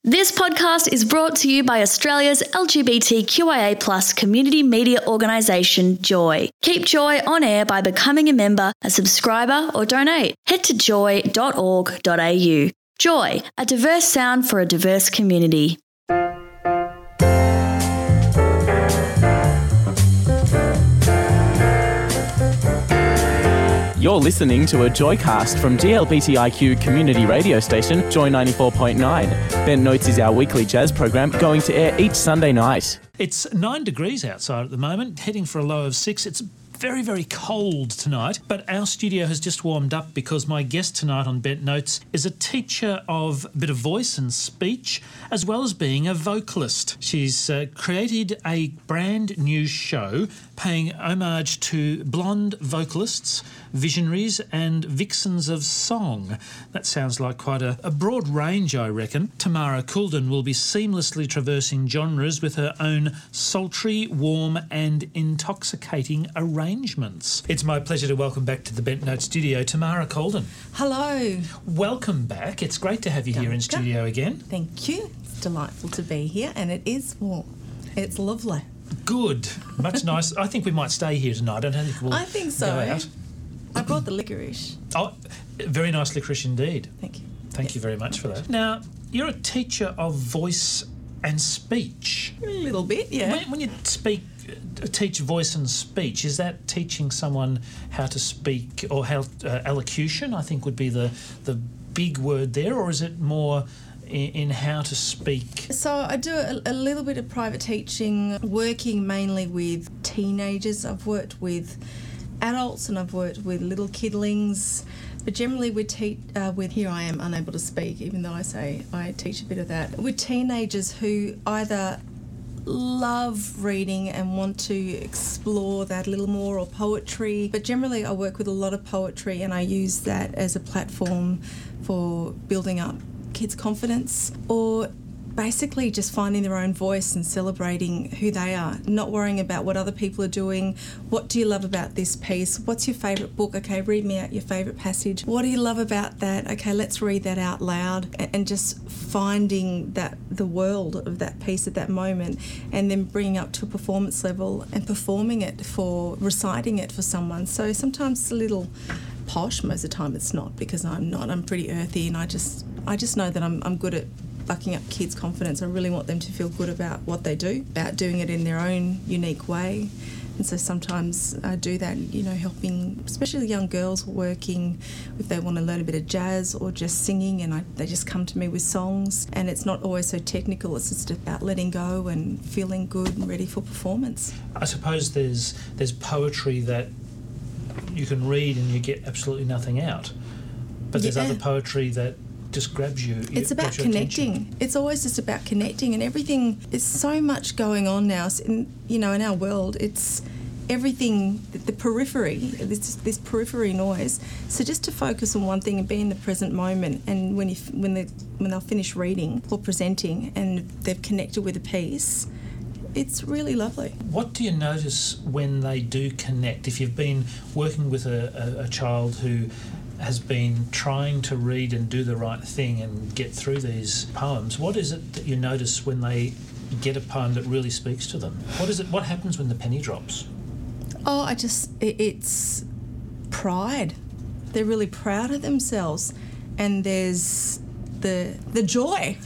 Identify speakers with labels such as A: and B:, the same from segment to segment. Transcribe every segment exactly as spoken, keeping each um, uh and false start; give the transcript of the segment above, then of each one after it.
A: This podcast is brought to you by Australia's L G B T Q I A plus community media organisation, Joy. Keep Joy on air by becoming a member, a subscriber or donate. Head to joy dot org dot a u. Joy, a diverse sound for a diverse community.
B: You're listening to a Joycast from G L B T I Q community radio station, Joy ninety-four point nine. Bent Notes is our weekly jazz program going to air each Sunday night.
C: It's nine degrees outside at the moment, heading for a low of six. It's very, very cold tonight, but our studio has just warmed up because my guest tonight on Bent Notes is a teacher of a bit of voice and speech, as well as being a vocalist. She's uh, created a brand new show paying homage to blonde vocalists, visionaries and vixens of song. That sounds like quite a, a broad range, I reckon. Tamara Coulden will be seamlessly traversing genres with her own sultry, warm and intoxicating arrangements. It's my pleasure to welcome back to the Bent Note studio Tamara Coulden.
D: Hello.
C: Welcome back. It's great to have you here in studio again.
D: Thank you. It's delightful to be here and it is warm. It's lovely.
C: Good. Much nice. I think we might stay here tonight. I don't think we'll
D: I think so.
C: go out.
D: I brought the licorice.
C: Oh, very nice licorice indeed.
D: Thank you.
C: Thank
D: yes.
C: you very much for that. Now, you're a teacher of voice and speech.
D: A little bit, yeah.
C: When, when you speak, uh, teach voice and speech, is that teaching someone how to speak or how uh, elocution, I think would be the, the big word there, or is it more in, in how to speak?
D: So I do a, a little bit of private teaching, working mainly with teenagers. I've worked with adults and I've worked with little kidlings, but generally we teach uh, with, here I am unable to speak, even though I say I teach a bit of that, with teenagers who either love reading and want to explore that a little more, or poetry, but generally I work with a lot of poetry and I use that as a platform for building up kids' confidence, or basically just finding their own voice and celebrating who they are, not worrying about what other people are doing. What do you love about this piece? What's your favourite book? Okay, read me out your favourite passage. What do you love about that? Okay, let's read that out loud, and just finding that the world of that piece at that moment, and then bringing up to a performance level and performing it for, reciting it for someone. So sometimes it's a little posh, most of the time it's not, because I'm not. I'm pretty earthy, and I just I just know that I'm I'm good at bucking up kids' confidence. I really want them to feel good about what they do, about doing it in their own unique way. And so sometimes I do that, you know, helping especially young girls working if they want to learn a bit of jazz or just singing, and I, they just come to me with songs, and it's not always so technical. It's just about letting go and feeling good and ready for performance.
C: I suppose there's there's poetry that you can read and you get absolutely nothing out, but there's
D: yeah.
C: other poetry that just grabs you.
D: It's about connecting.
C: Attention.
D: It's always just about connecting, and everything. There's so much going on now. In you know, in our world, it's everything. The, the periphery. This this periphery noise. So just to focus on one thing and be in the present moment. And when you when they when they'll finish reading or presenting and they've connected with a piece, it's really lovely.
C: What do you notice when they do connect? If you've been working with a, a, a child who has been trying to read and do the right thing and get through these poems, what is it that you notice when they get a poem that really speaks to them? What is it? What happens when the penny drops?
D: Oh, I just, it, it's pride. They're really proud of themselves, and there's the the joy.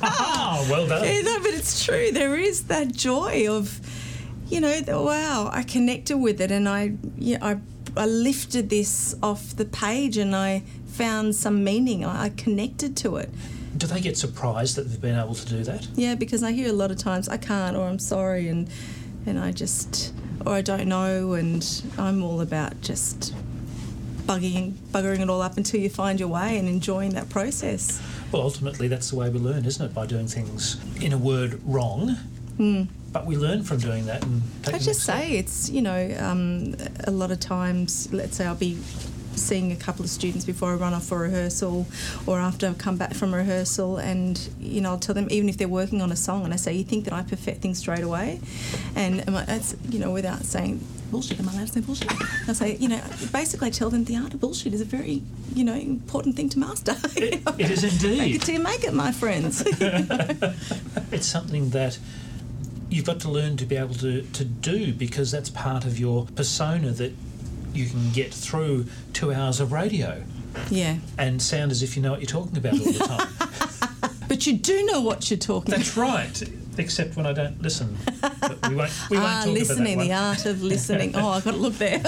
C: Oh, well done.
D: Yeah, no, but it's true. There is that joy of, you know, the, wow, I connected with it, and I, yeah, I. I lifted this off the page and I found some meaning. I connected to it.
C: Do they get surprised that they've been able to do that?
D: Yeah, because I hear a lot of times, I can't, or I'm sorry, and and I just, or I don't know, and I'm all about just bugging, buggering it all up until you find your way and enjoying that process.
C: Well, ultimately that's the way we learn, isn't it? By doing things, in a word, wrong.
D: Mm.
C: But we learn from doing that. And
D: I just say it's, you know, um, a lot of times, let's say I'll be seeing a couple of students before I run off for rehearsal or after I've come back from rehearsal, and, you know, I'll tell them, even if they're working on a song, and I say, you think that I perfect things straight away? And it's, you know, without saying bullshit, am I allowed to say bullshit? I say, you know, basically I tell them the art of bullshit is a very, you know, important thing to master.
C: It, it is indeed.
D: Make it till you make it, my friends.
C: It's something that you've got to learn to be able to, to do, because that's part of your persona, that you can get through two hours of radio.
D: Yeah.
C: And sound as if you know what you're talking about all the time.
D: But you do know what you're talking
C: That's
D: about.
C: That's right, except when I don't listen. But we won't, we won't
D: ah,
C: talk
D: listening,
C: about that
D: the
C: one.
D: art of listening. Oh, I've got to look there.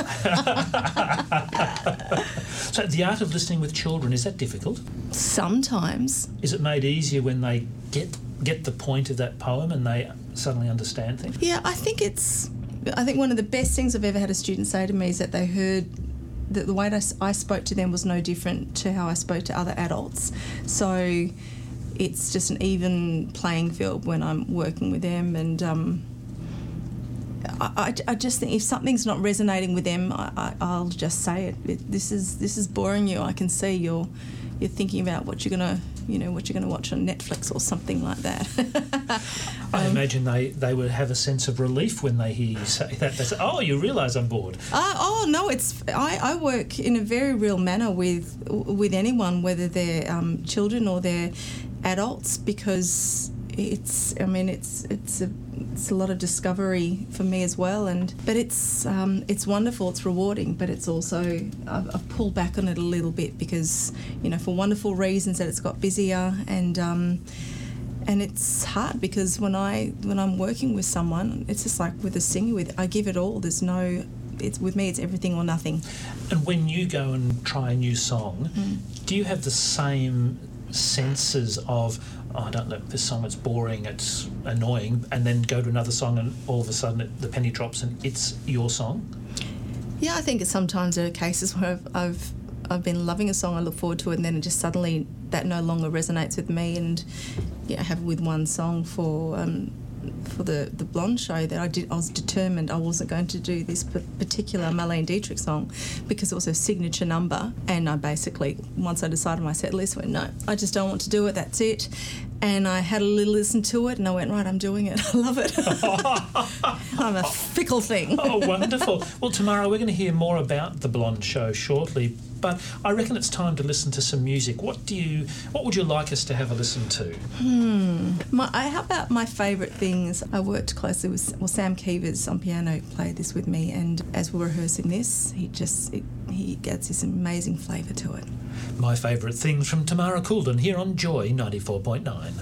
C: So the art of listening with children, is that difficult?
D: Sometimes.
C: Is it made easier when they get get the point of that poem and they suddenly understand things?
D: Yeah, I think it's... I think one of the best things I've ever had a student say to me is that they heard that the way that I spoke to them was no different to how I spoke to other adults. So it's just an even playing field when I'm working with them, and um, I, I, I just think if something's not resonating with them, I, I, I'll just say it. it. This is this is boring you. I can see you're you're thinking about what you're gonna you know what you're gonna watch on Netflix or something like that.
C: I
D: um,
C: imagine they, they would have a sense of relief when they hear you say that. They say, oh, you realise I'm bored.
D: Uh, oh no, it's I, I work in a very real manner with with anyone, whether they're um, children or they're adults, because it's I mean it's it's a it's a lot of discovery for me as well, and but it's um, it's wonderful, it's rewarding, but it's also I've, I've pulled back on it a little bit because, you know, for wonderful reasons that it's got busier, and um, and it's hard because when I when I'm working with someone, it's just like with a singer, with I give it all. There's no it's with me it's everything or nothing.
C: And when you go and try a new song, mm. do you have the same senses of, oh, I don't know, this song, it's boring, it's annoying, and then go to another song and all of a sudden it, the penny drops and it's your song?
D: Yeah, I think sometimes there are cases where I've, I've I've been loving a song, I look forward to it, and then it just suddenly that no longer resonates with me. And yeah, I have with one song for um, for the, the Blonde show that I did. I was determined I wasn't going to do this particular Marlene Dietrich song because it was her signature number, and I basically, once I decided my set list, went, no, I just don't want to do it, that's it. And I had a little listen to it and I went, right, I'm doing it. I love it. I'm a fickle thing.
C: Oh, wonderful. Well, Tamara, we're going to hear more about the Blonde show shortly, but I reckon it's time to listen to some music. What do you, what would you like us to have a listen to?
D: Hmm. My, I, how about my favourite things? I worked closely with, well, Sam Keevers on piano played this with me, and as we were rehearsing this, he just, it, he gets this amazing flavour to it.
C: My favourite things from Tamara Coulden here on Joy ninety-four point nine.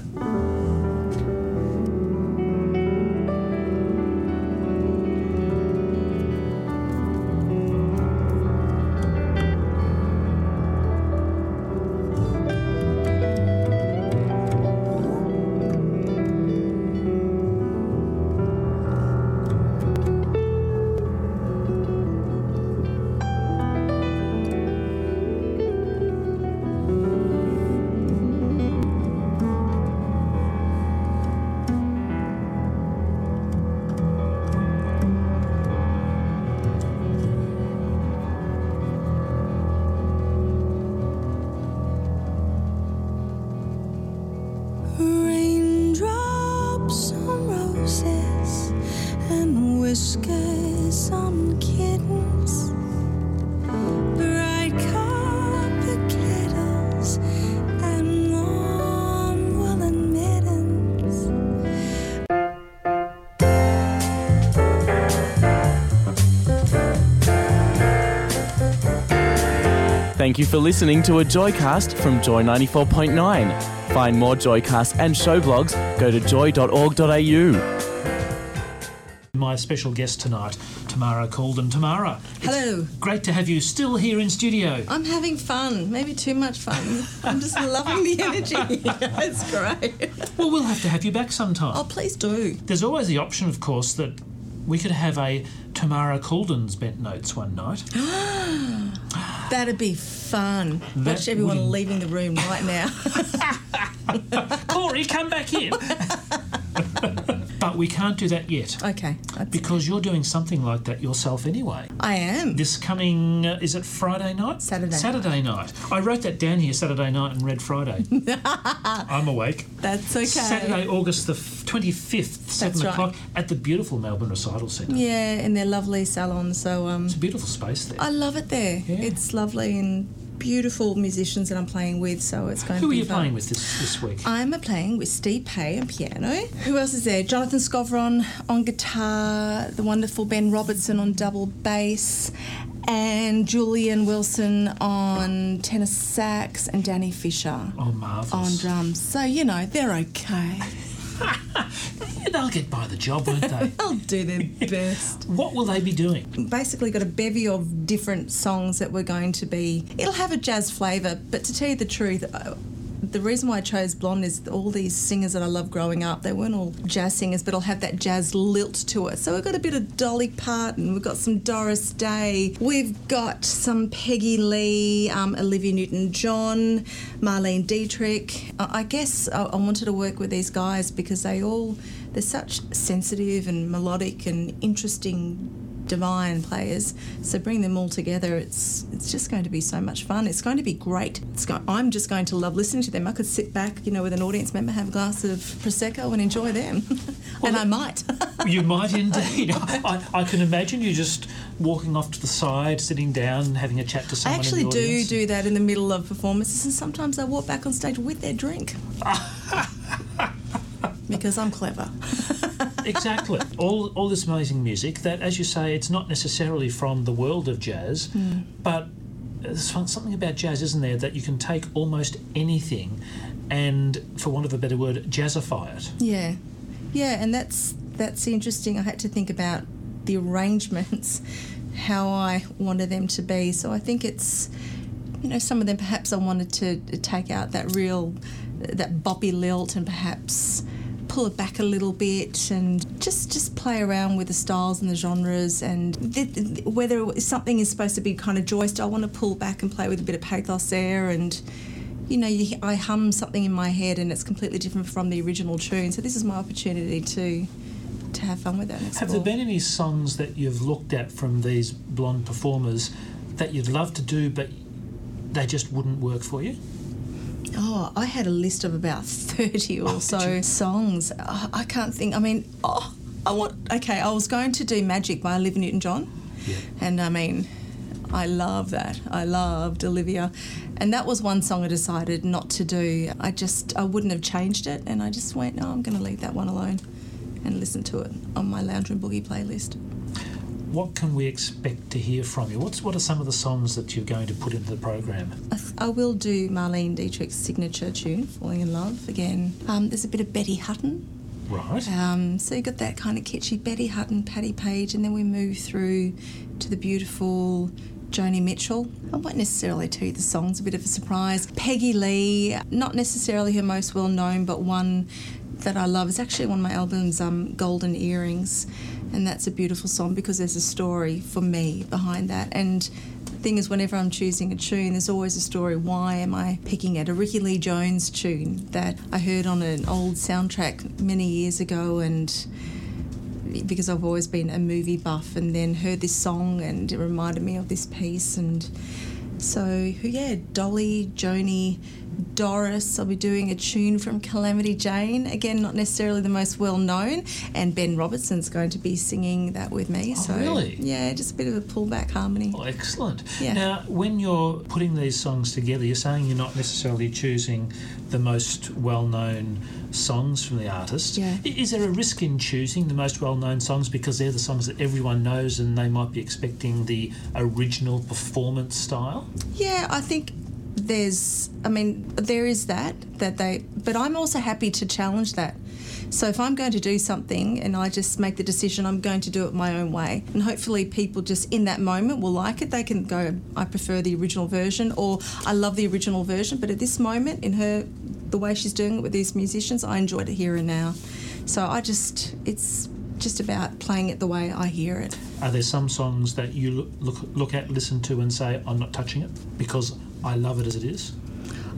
B: Thank you for listening to a Joycast from Joy ninety-four point nine. Find more Joycasts and show blogs, go to joy dot org dot a u.
C: My special guest tonight, Tamara Coulden. Tamara,
D: hello.
C: Great to have you still here in studio.
D: I'm having fun, maybe too much fun. I'm just loving the energy. It's great.
C: Well, we'll have to have you back sometime.
D: Oh, please do.
C: There's always the option, of course, that we could have a Tamara Coulden's Bent Notes one night.
D: That'd be fun.
C: That
D: Watch everyone
C: would...
D: leaving the room right now.
C: Corey, come back in. But we can't do that yet.
D: Okay. That's
C: Because you're doing something like that yourself anyway.
D: I am.
C: This coming, uh, is it Friday night?
D: Saturday.
C: Saturday night. I wrote that down here, Saturday night, and read Friday. I'm awake.
D: That's okay.
C: Saturday, August the twenty-fifth, seven
D: right.
C: o'clock, at the beautiful Melbourne Recital Centre.
D: Yeah, in their lovely salon. So um,
C: It's a beautiful space there.
D: I love it there.
C: Yeah.
D: It's lovely and beautiful musicians that I'm playing with, so it's going
C: Who
D: to
C: are
D: be
C: you
D: fun.
C: playing with this, this week?
D: I'm playing with Steve Pay on piano. Who else is there? Jonathan Scovron on guitar, the wonderful Ben Robertson on double bass, and Julian Wilson on tenor sax, and Danny Fisher
C: Oh, marvellous.
D: on drums. So, you know, they're okay.
C: Yeah, they'll get by the job, won't they?
D: They'll do their best.
C: What will they be doing?
D: Basically got a bevy of different songs that we're going to be... It'll have a jazz flavour, but to tell you the truth... Uh, the reason why I chose Blonde is all these singers that I loved growing up, they weren't all jazz singers, but it'll have that jazz lilt to it. So we've got a bit of Dolly Parton, we've got some Doris Day, we've got some Peggy Lee, um, Olivia Newton-John, Marlene Dietrich. I, I guess I, I wanted to work with these guys because they all, they're such sensitive and melodic and interesting divine players, so bring them all together, it's it's just going to be so much fun. It's going to be great. It's go- I'm just going to love listening to them. I could sit back, you know, with an audience member, have a glass of Prosecco and enjoy them. And I might.
C: You might indeed. I, I can imagine you just walking off to the side, sitting down, having a chat to
D: I
C: someone
D: actually
C: in the
D: do
C: audience.
D: do that in the middle of performances, and sometimes I walk back on stage with their drink. Because I'm clever.
C: Exactly. All all this amazing music that, as you say, it's not necessarily from the world of jazz,
D: Mm.
C: but there's fun- something about jazz, isn't there, that you can take almost anything and, for want of a better word, jazzify it.
D: Yeah, yeah, and that's that's interesting. I had to think about the arrangements, how I wanted them to be. So I think it's, you know, some of them perhaps I wanted to take out that real, that boppy lilt and perhaps pull it back a little bit and just just play around with the styles and the genres, and th- th- whether something is supposed to be kind of joyous, I want to pull back and play with a bit of pathos there, and you know, you, I hum something in my head and it's completely different from the original tune, so this is my opportunity to to have fun with that and explore.
C: Have there been any songs that you've looked at from these blonde performers that you'd love to do but they just wouldn't work for you?
D: Oh, I had a list of about thirty or
C: Oh,
D: so
C: did you?
D: songs. Oh, I can't think. I mean, oh, I want. Okay, I was going to do Magic by Olivia Newton-John,
C: Yeah.
D: and I mean, I love that. I loved Olivia, and that was one song I decided not to do. I just, I wouldn't have changed it, and I just went, no, I'm going to leave that one alone, and listen to it on my Lounge and Boogie playlist.
C: What can we expect to hear from you? What's what are some of the songs that you're going to put into the program?
D: I, th- I will do Marlene Dietrich's signature tune, Falling in Love, again. Um, there's a bit of Betty Hutton.
C: Right.
D: Um, so you got that kind of kitschy Betty Hutton, Patti Page, and then we move through to the beautiful Joni Mitchell. I won't necessarily tell you the songs, a bit of a surprise. Peggy Lee, not necessarily her most well known, but one that I love. It's actually one of my albums, um, Golden Earrings, and that's a beautiful song because there's a story for me behind that. And the thing is, whenever I'm choosing a tune, there's always a story. Why am I picking it? A Ricky Lee Jones tune that I heard on an old soundtrack many years ago, and because I've always been a movie buff, and then heard this song and it reminded me of this piece. And so, yeah, Dolly, Joni, Doris. I'll be doing a tune from Calamity Jane. Again, not necessarily the most well-known. And Ben Robertson's going to be singing that with me.
C: Oh,
D: so,
C: really?
D: Yeah, just a bit of a pullback harmony.
C: Oh, excellent.
D: Yeah.
C: Now, when you're putting these songs together, you're saying you're not necessarily choosing the most well-known songs from the artist.
D: Yeah.
C: I- Is there a risk in choosing the most well-known songs because they're the songs that everyone knows and they might be expecting the original performance style?
D: Yeah, I think there's, I mean, there is that, that they, but I'm also happy to challenge that. So if I'm going to do something and I just make the decision I'm going to do it my own way, and hopefully people just in that moment will like it, they can go, I prefer the original version, or I love the original version, but at this moment in her, the way she's doing it with these musicians, I enjoyed it here and now. So I just, it's just about playing it the way I hear it.
C: Are there some songs that you look, look, look at, listen to and say, I'm not touching it because I love it as it is?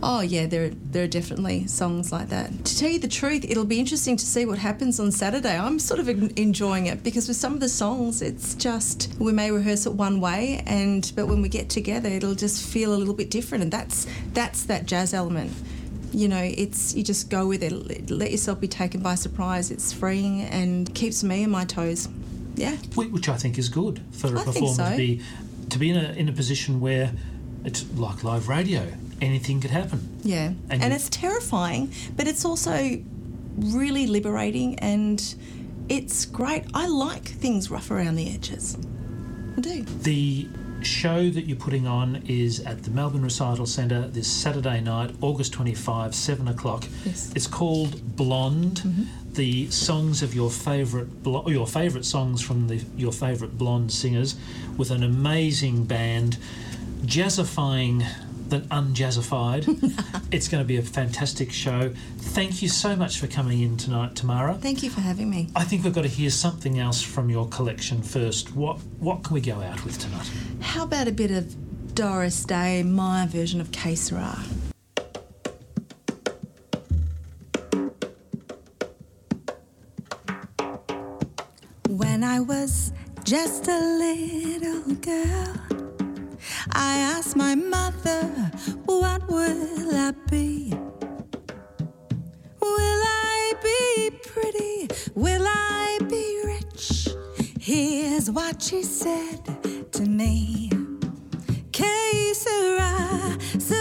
D: Oh, yeah, there, there are definitely songs like that. To tell you the truth, it'll be interesting to see what happens on Saturday. I'm sort of enjoying it because with some of the songs, it's just, we may rehearse it one way, and but when we get together, it'll just feel a little bit different, and that's that's that jazz element. You know, it's you just go with it. Let yourself be taken by surprise. It's freeing and keeps me on my toes. Yeah.
C: Which I think is good for a
D: I think
C: performer
D: so.
C: to be, to be in a, in a position where it's like live radio. Anything could happen.
D: Yeah,
C: And
D: and,
C: you-
D: it's terrifying, but it's also really liberating, and it's great. I like things rough around the edges. I do.
C: The show that you're putting on is at the Melbourne Recital Centre this Saturday night, August twenty-fifth, seven o'clock.
D: Yes.
C: It's called Blonde.
D: Mm-hmm.
C: The songs of your favourite blo- your favourite songs from the your favourite blonde singers, with an amazing band, jazzifying than unjazzified. It's going to be a fantastic show. Thank you so much for coming in tonight, Tamara.
D: Thank you for having me.
C: I think we've got to hear something else from your collection first. What what can we go out with tonight?
D: How about a bit of Doris Day, my version of Que Sera? When I was just a little girl, I asked my mother, what will I be? Will I be pretty? Will I be rich? Here's what she said to me. Que sera,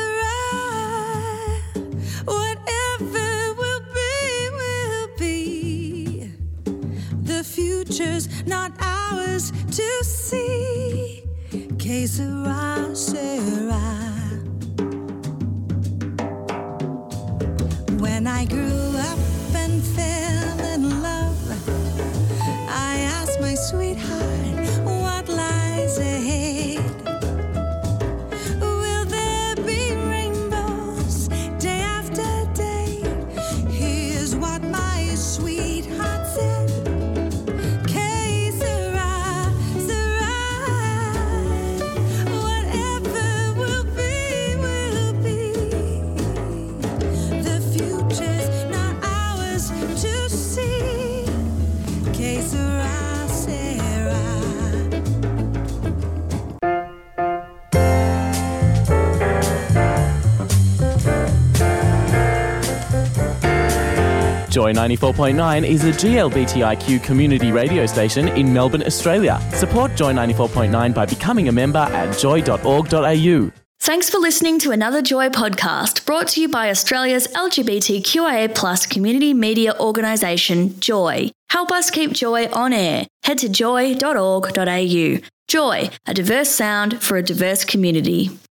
D: sera. Whatever will be, will be. The future's not ours to see. Que sera, sera. When I grew up and fell in love, I asked my sweetheart, what lies ahead? Will there be rainbows day after day? Here's what my sweetheart said. Que sera, sera. Whatever will be, will be. The future's not ours to see. Que sera, sera.
B: Joy ninety-four point nine is a G L B T I Q community radio station in Melbourne, Australia. Support Joy ninety-four point nine by becoming a member at joy dot org dot a u.
A: Thanks for listening to another Joy podcast brought to you by Australia's L G B T Q I A plus community media organisation, Joy. Help us keep Joy on air. Head to joy dot org dot a u. Joy, a diverse sound for a diverse community.